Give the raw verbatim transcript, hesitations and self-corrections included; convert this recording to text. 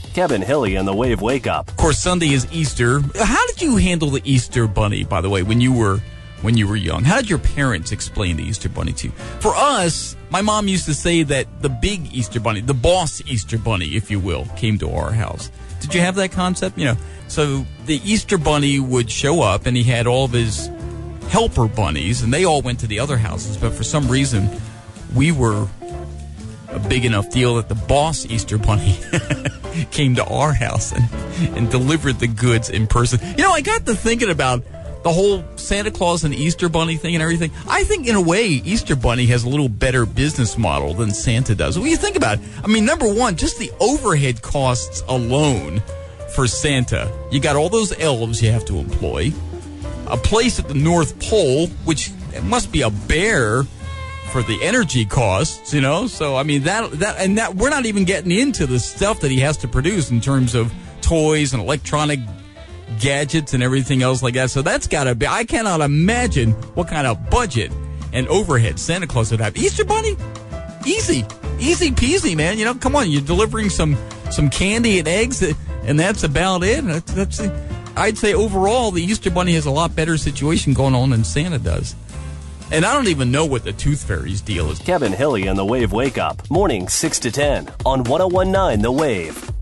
Kevin Hilly and the Wave Wake Up. Of course, Sunday is Easter. How did you handle the Easter Bunny, by the way, when you were when you were young? How did your parents explain the Easter Bunny to you? For us, my mom used to say that the big Easter Bunny, the boss Easter Bunny, if you will, came to our house. Did you have that concept? You know, so the Easter Bunny would show up, and he had all of his helper bunnies, and they all went to the other houses. But for some reason, we were a big enough deal that the boss Easter Bunny came to our house and, and delivered the goods in person. You know, I got to thinking about the whole Santa Claus and Easter Bunny thing and everything. I think, in a way, Easter Bunny has a little better business model than Santa does. What do you think about it? I mean, number one, just the overhead costs alone for Santa. You got all those elves you have to employ. A place at the North Pole, which it must be a bear for the energy costs, you know? So, I mean, that, that, and that, we're not even getting into the stuff that he has to produce in terms of toys and electronic gadgets and everything else like that. So that's got to be, I cannot imagine what kind of budget and overhead Santa Claus would have. Easter Bunny? Easy. Easy peasy, man. You know, come on, you're delivering some, some candy and eggs, and that's about it. That's, that's I'd say overall, the Easter Bunny has a lot better situation going on than Santa does. And I don't even know what the Tooth Fairy's deal is. Kevin Hilly and the Wave Wake Up. Morning six to ten on one oh one point nine The Wave.